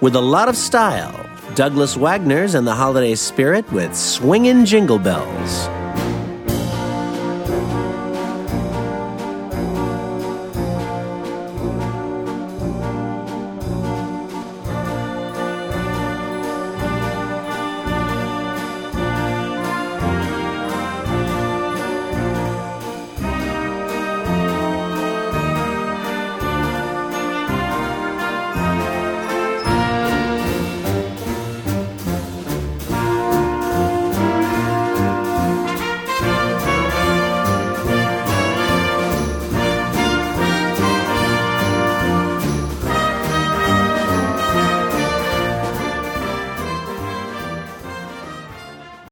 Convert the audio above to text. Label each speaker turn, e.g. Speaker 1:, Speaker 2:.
Speaker 1: with a lot of style. Douglas Wagner's and the holiday spirit with Swingin' Jingle Bells.